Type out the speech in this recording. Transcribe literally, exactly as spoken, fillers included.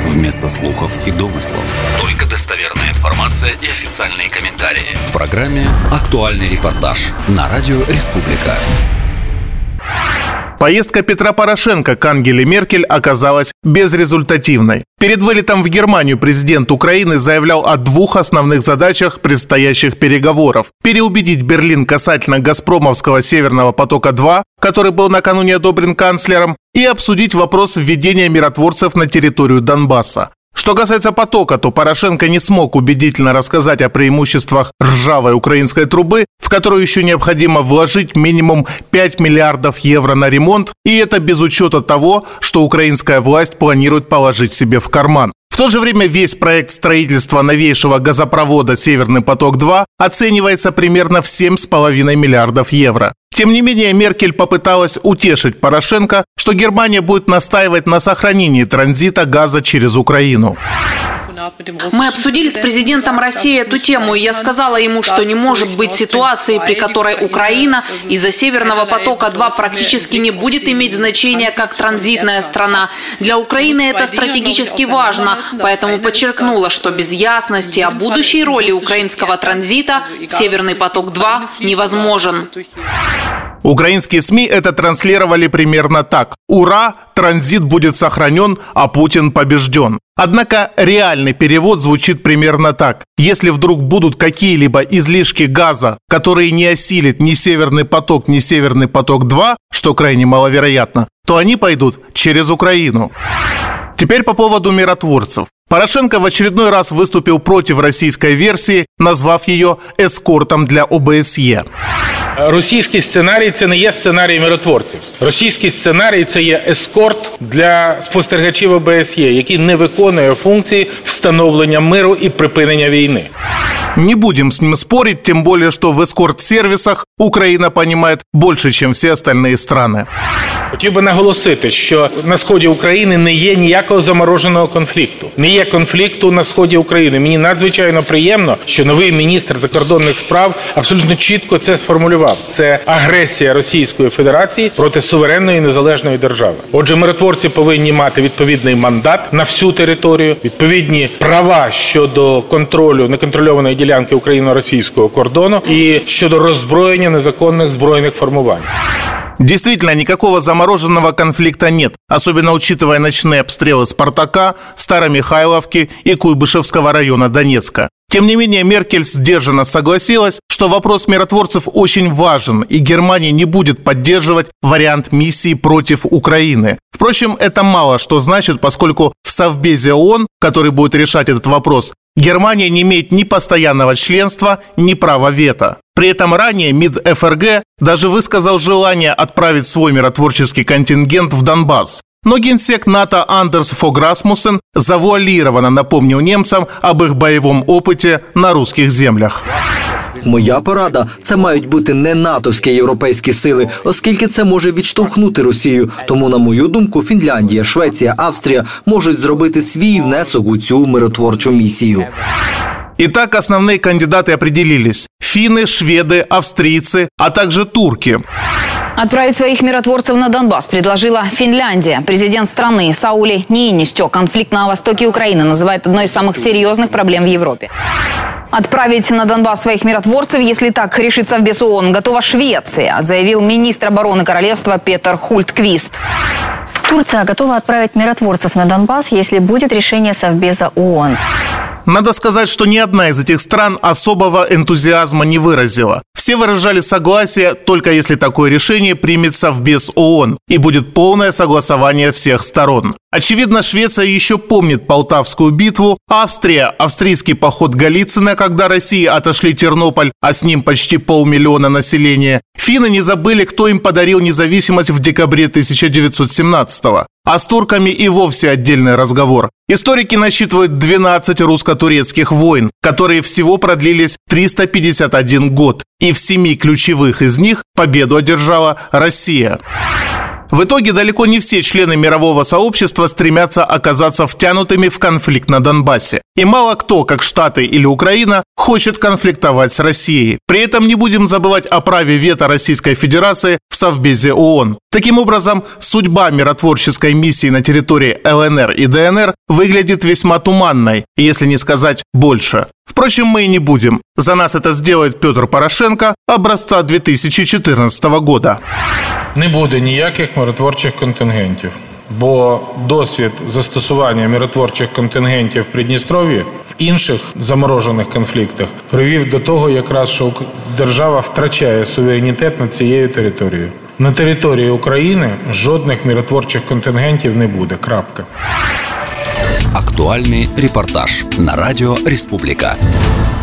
вместо слухов и домыслов. Только достоверная информация и официальные комментарии. В программе «Актуальный репортаж» на Радио Республика. Поездка Петра Порошенко к Ангеле Меркель оказалась безрезультативной. Перед вылетом в Германию президент Украины заявлял о двух основных задачах предстоящих переговоров. Переубедить Берлин касательно «Газпромовского Северного потока-два», который был накануне одобрен канцлером, и обсудить вопрос введения миротворцев на территорию Донбасса. Что касается потока, то Порошенко не смог убедительно рассказать о преимуществах ржавой украинской трубы, в которую еще необходимо вложить минимум пять миллиардов евро на ремонт, и это без учета того, что украинская власть планирует положить себе в карман. В то же время весь проект строительства новейшего газопровода «Северный поток-два» оценивается примерно в семь с половиной миллиардов евро. Тем не менее, Меркель попыталась утешить Порошенко, что Германия будет настаивать на сохранении транзита газа через Украину. Мы обсудили с президентом России эту тему, и я сказала ему, что не может быть ситуации, при которой Украина из-за Северного потока-два практически не будет иметь значения как транзитная страна. Для Украины это стратегически важно, поэтому подчеркнула, что без ясности о будущей роли украинского транзита Северный поток-два невозможен. Украинские СМИ это транслировали примерно так: «Ура! Транзит будет сохранен, а Путин побежден». Однако реальный перевод звучит примерно так: если вдруг будут какие-либо излишки газа, которые не осилит ни Северный поток, ни Северный поток-два, что крайне маловероятно, то они пойдут через Украину. Теперь по поводу миротворцев. Порошенко в очередной раз выступил против российской версии, назвав ее эскортом для ОБСЄ. Російський сценарій – це не є сценарій миротворців. Російський сценарій – це є ескорт для спостерігачів ОБСЄ, який не виконує функції встановлення миру і припинення війни. Не будем с ним спорить, тем более, что в эскорт-сервисах Украина понимает больше, чем все остальные страны. Хотів би наголосити, що на сході України не є ніякого замороженого конфлікту. Не є конфлікту на сході України. Мені надзвичайно приємно, що новий міністр закордонних справ абсолютно чітко це сформулював. Це агресія Російської Федерації проти суверенної незалежної держави. Отже, миротворці повинні мати відповідний мандат на всю територію, відповідні права щодо контролю неконтрольованої ділянки україно-російського кордону і щодо роззброєння незаконних збройних формувань. Действительно, никакого замороженного конфликта нет, особенно учитывая ночные обстрелы «Спартака», Старомихайловки и Куйбышевского района Донецка. Тем не менее, Меркель сдержанно согласилась, что вопрос миротворцев очень важен, и Германия не будет поддерживать вариант миссии против Украины. Впрочем, это мало что значит, поскольку в Совбезе ООН, который будет решать этот вопрос, Германия не имеет ни постоянного членства, ни права вето. При этом ранее МИД ФРГ даже высказал желание отправить свой миротворческий контингент в Донбасс. Но генсек НАТО Андерс Фог Расмуссен завуалированно напомнил немцам об их боевом опыте на русских землях. Моя порада – це мають бути не натовські європейські сили, оскільки це може відштовхнути Росію. Тому, на мою думку, Фінляндія, Швеція, Австрія можуть зробити свій внесок у цю миротворчу місію. Итак, основные кандидаты определились. Финны, шведы, австрийцы, а также турки. Отправить своих миротворцев на Донбасс предложила Финляндия. Президент страны Саули Ниинистё конфликт на востоке Украины называет одной из самых серьезных проблем в Европе. Отправить на Донбасс своих миротворцев, если так решит Совбез ООН, готова Швеция, заявил министр обороны королевства Петер Хультквист. Турция готова отправить миротворцев на Донбасс, если будет решение Совбеза ООН. Надо сказать, что ни одна из этих стран особого энтузиазма не выразила. Все выражали согласие, только если такое решение примет Совбез ООН и будет полное согласование всех сторон. Очевидно, Швеция еще помнит Полтавскую битву, Австрия – австрийский поход Голицына, когда России отошли Тернополь, а с ним почти полмиллиона населения. Финны не забыли, кто им подарил независимость в декабре тысяча девятьсот семнадцатого. А с турками и вовсе отдельный разговор. Историки насчитывают двенадцать русско-турецких войн, которые всего продлились триста пятьдесят один год. И в семи ключевых из них победу одержала Россия. В итоге далеко не все члены мирового сообщества стремятся оказаться втянутыми в конфликт на Донбассе. И мало кто, как Штаты или Украина, хочет конфликтовать с Россией. При этом не будем забывать о праве вето Российской Федерации в Совбезе ООН. Таким образом, судьба миротворческой миссии на территории ЛНР и ДНР выглядит весьма туманной, если не сказать больше. Впрочем, мы и не будем. За нас это сделает Петр Порошенко образца дві тисячі чотирнадцятого года. Не буде ніяких миротворчих контингентів. Бо досвід застосування миротворчих контингентів в Придністров'ї в інших заморожених конфліктах привів до того, якраз, що держава втрачає суверенітет над цією територією. На території України жодних миротворчих контингентів не буде. Крапка. Актуальный репортаж на радио «Республика».